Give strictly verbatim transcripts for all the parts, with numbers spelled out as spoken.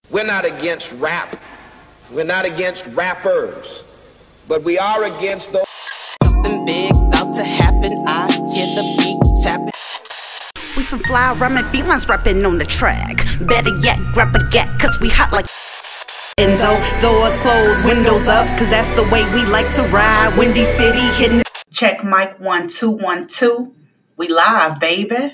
We're not against rap. We're not against rappers. But we are against those. Something big about to happen. I hear the beat tapping. We some fly rhyming felines rapping on the track. Better yet, grab a gat, cause we hot like Enzo. Doors closed, windows up, cause that's the way we like to ride. Windy City hitting. Check mic one, two, one, two. We live, baby.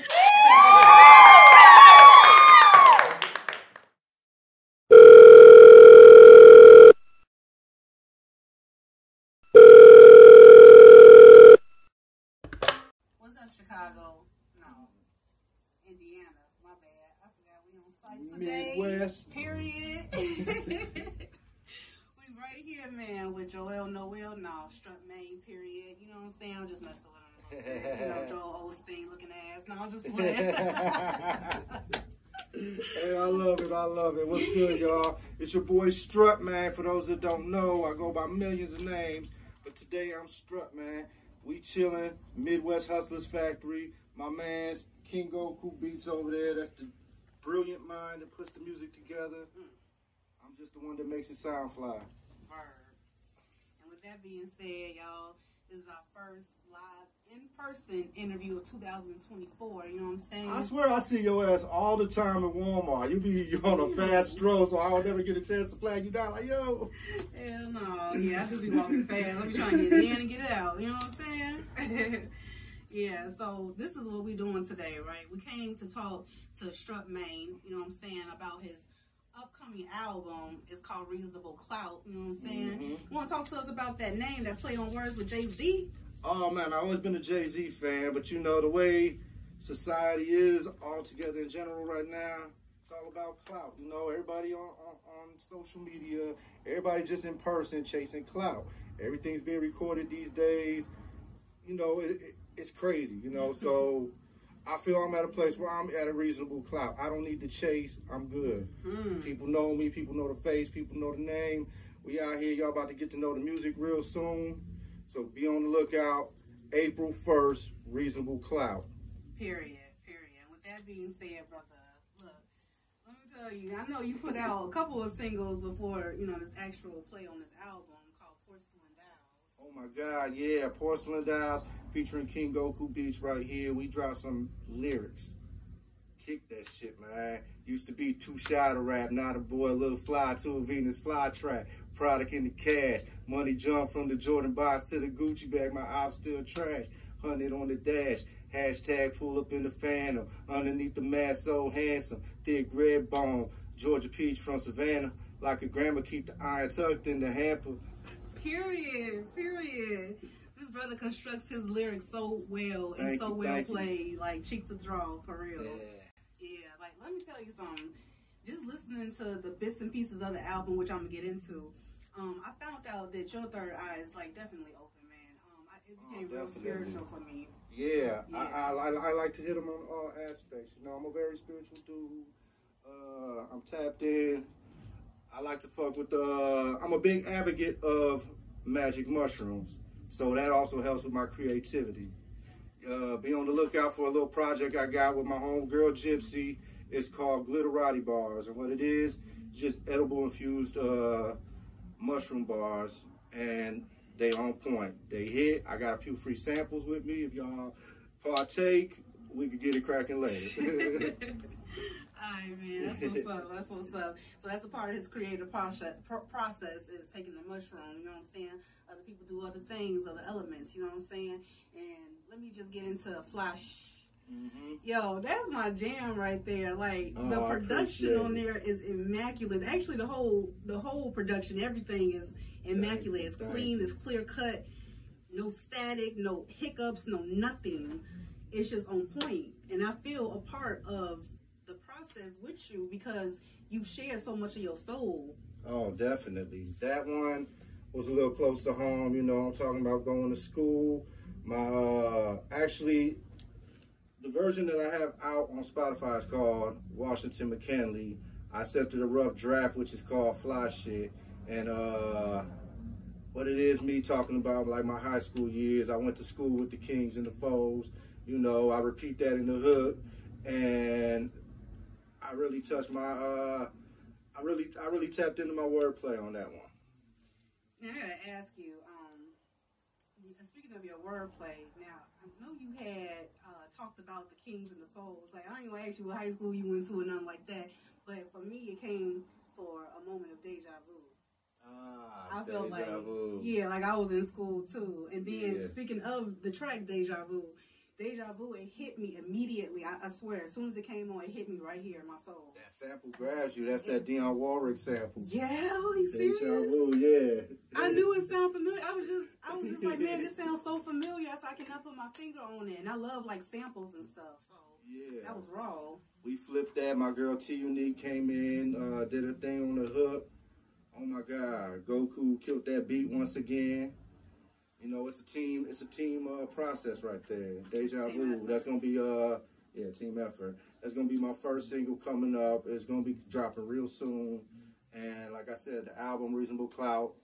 What's up, Chicago? No. Indiana. My bad. I forgot we on site today. Midwest. Period. We right here, man, with Joel Noel. No, Strut Main, period. You know what I'm saying? I'm just messing with him. You know, Joel Osteen looking ass. No, I'm just playing. Hey, I love it. I love it. What's good, y'all? It's your boy Strut, man. For those that don't know, I go by millions of names. But today I'm Strut, man. We chilling, Midwest Hustlers Factory. My man's King Goku Beats over there. That's the brilliant mind that puts the music together. I'm just the one that makes it sound fly. Word. And with that being said, y'all, this is our first live in-person interview of two thousand twenty-four. You know what I'm saying? I swear I see your ass all the time at Walmart. You be on a fast stroll, so I don't ever get a chance to flag you down. Like, yo. Hell no. Yeah, I do be walking fast. I be trying to get in and get it out. You know what I'm saying? Yeah, so this is what we doing today, right? We came to talk to Strut Main, you know what I'm saying, about his upcoming album. It's called Reasonable Clout, you know what I'm saying? Mm-hmm. You want to talk to us about that name, that play on words with Jay-Z? Oh, man, I've always been a Jay-Z fan, but you know, the way society is altogether in general right now, it's all about clout. You know, everybody on, on, on social media, everybody just in person chasing clout. Everything's being recorded these days. You know, it, it, it's crazy, you know, so I feel I'm at a place where I'm at a reasonable clout. I don't need to chase. I'm good. Mm. People know me. People know the face. People know the name. We out here. Y'all about to get to know the music real soon. So be on the lookout. April first, Reasonable Clout. Period. Period. With that being said, brother, look, let me tell you, I know you put out a couple of singles before, you know, this actual play on this album called Porcelain Dolls. Oh my God, yeah, Porcelain Dolls featuring King Goku Beats right here. We dropped some lyrics. Kick that shit, man. Used to be too shy to rap. Now the boy a little fly to a Venus flytrap. Product in the cash. Money jump from the Jordan box to the Gucci bag. My ops still trash. Hundred on the dash. Hashtag pull up in the Phantom. Underneath the mask, so handsome. Thick red bone. Georgia peach from Savannah. Like a grandma, keep the iron tucked in the hamper. Period. Period. This brother constructs his lyrics so well and thank so you, well played, like cheek to draw, for real. Yeah. Yeah, like let me tell you something. Just listening to the bits and pieces of the album, which I'm gonna get into, um, I found out that your third eye is like definitely open, man. Um, I, it became oh, real spiritual for me. Yeah, yeah. I, I, I like to hit them on all aspects. You know, I'm a very spiritual dude. Uh, I'm tapped in. I like to fuck with the, I'm a big advocate of magic mushrooms. So that also helps with my creativity. Uh, be on the lookout for a little project I got with my homegirl Gypsy. It's called Glitterati Bars. And what it is, just edible infused uh, mushroom bars. And they on point. They hit. I got a few free samples with me. If y'all partake, we could get it cracking later. Alright, man, that's what's up, that's what's up. So that's a part of his creative process, process is taking the mushroom, you know what I'm saying? Other people do other things, other elements, you know what I'm saying? And let me just get into a flash. Mm-hmm. Yo, that's my jam right there. Like, oh, the production on there is immaculate. Actually, the whole the whole production, everything is immaculate. It's clean, it's clear cut, no static, no hiccups, no nothing. It's just on point. And I feel a part of the process with you because you share so much of your soul. Oh, definitely. That one was a little close to home. You know, I'm talking about going to school. My, uh, actually, the version that I have out on Spotify is called Washington McKinley. I sent it a rough draft, which is called Fly Shit. And, uh, what it is, me talking about like my high school years. I went to school with the Kings and the Foes. You know, I repeat that in the hook. And I really touched my, uh, I really I really tapped into my wordplay on that one. Now I gotta ask you. Um, speaking of your wordplay, now I know you had uh, talked about the kings and the foes. Like I ain't gonna ask you what high school you went to or nothing like that. But for me, it came for a moment of deja vu. Ah, I felt like, vu. yeah, like I was in school too. And then Yeah. speaking of the track Deja Vu, Deja Vu, it hit me immediately. I, I swear, as soon as it came on, it hit me right here in my soul. That sample grabs you. That's that Dionne Warwick sample. Yeah, are you Deja serious? vu, yeah. I knew it sounded familiar. I was just, I was just like, man, this sounds so familiar. So I cannot put my finger on it. And I love like samples and stuff. So Yeah. that was raw. We flipped that. My girl T Unique came in, uh, did her thing on the hook. Oh my God, Goku killed that beat once again. You know, it's a team, it's a team uh, process right there. Deja Vu, that's gonna be uh, yeah, team effort. That's gonna be my first single coming up. It's gonna be dropping real soon. And like I said, the album Reasonable Clout,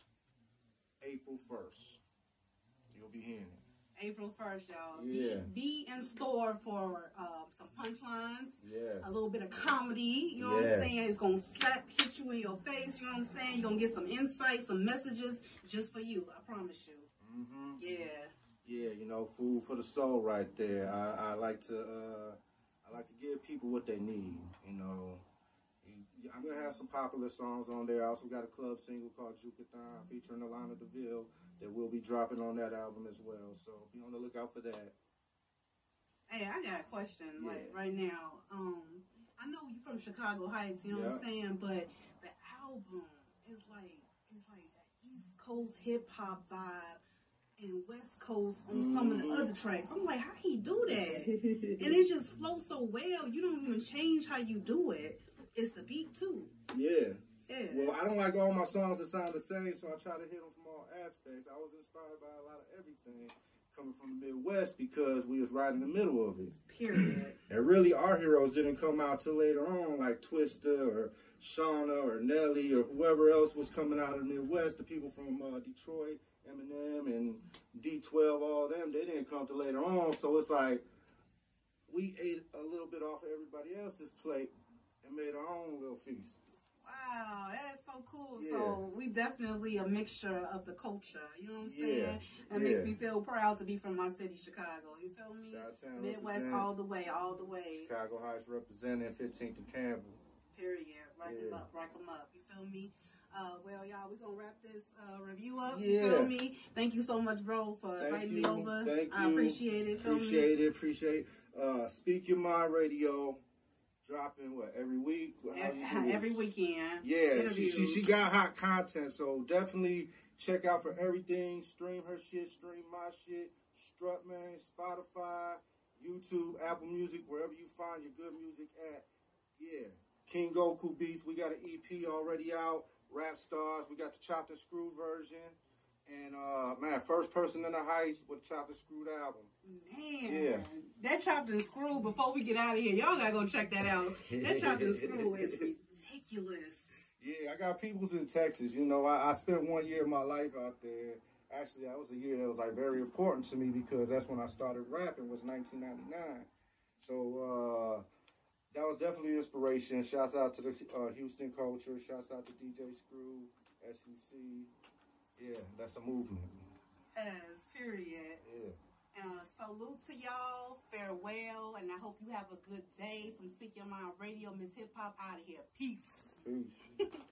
April first. You'll be hearing it. April first, y'all. Yeah. Be, be in store for um, some punchlines. Yeah. A little bit of comedy. You know Yeah. what I'm saying? It's going to slap, hit you in your face. You know what I'm saying? You're going to get some insight, some messages just for you. I promise you. Mm-hmm. Yeah. Yeah, you know, food for the soul right there. I, I like to uh, I like to give people what they need, you know. I'm going to have some popular songs on there. I also got a club single called Jukathon featuring Alana DeVille that will be dropping on that album as well. So be on the lookout for that. Hey, I got a question Yeah. like right now. Um, I know you from Chicago Heights, you know Yeah. what I'm saying? But the album is like, it's like an East Coast hip hop vibe and West Coast on mm-hmm. some of the other tracks. I'm like, how he do that? And it just flows so well. You don't even change how you do it. It's the beat too. Yeah. Yeah. Well, I don't like all my songs that sound the same, so I try to hit them from all aspects. I was inspired by a lot of everything coming from the Midwest because we was right in the middle of it. Period. And really, our heroes didn't come out till later on, like Twista or Shauna or Nelly or whoever else was coming out of the Midwest. The people from uh, Detroit, Eminem and D twelve, all them, they didn't come till later on. So it's like we ate a little bit off of everybody else's plate and made our own little feast. Wow, that is so cool. Yeah. So we definitely a mixture of the culture. You know what I'm saying? Yeah. That Yeah. makes me feel proud to be from my city, Chicago. You feel me? Chi-town Midwest represent. all the way, all the way. Chicago Heights representing fifteenth and Campbell. Period. Rack them Yeah. up, rack them up. You feel me? Uh, well, y'all, we're going to wrap this uh, review up. Yeah. You feel me? Thank you so much, bro, for Thank inviting you. me over. Thank I you. appreciate it. Feel Appreciate me? it. Appreciate it. Uh, Speak Your Mind Radio. Dropping what every week? How you do Every this? weekend. Yeah, she, she Interviews. she got hot content, so definitely check out for everything. Stream her shit, stream my shit. Strutman, Spotify, YouTube, Apple Music, wherever you find your good music at. Yeah, King Goku Beats. We got an E P already out. Rap Stars. We got the Chopped and Screwed version. And, uh, man, First Person in the Heights with Chopped and Screwed album. Man, Yeah. that Chopped and Screwed, before we get out of here, y'all gotta go check that out. That Chopped and Screwed is ridiculous. Yeah, I got peoples in Texas. You know, I, I spent one year of my life out there. Actually, that was a year that was, like, very important to me because that's when I started rapping, was nineteen ninety-nine. So, uh, that was definitely inspiration. Shouts out to the uh, Houston culture. Shouts out to D J Screw, S U C. Yeah, that's a movement. Yes, period. Yeah. Uh, salute to y'all. Farewell. And I hope you have a good day. From Speak Your Mind Radio, Miss Hip Hop out of here. Peace. Peace.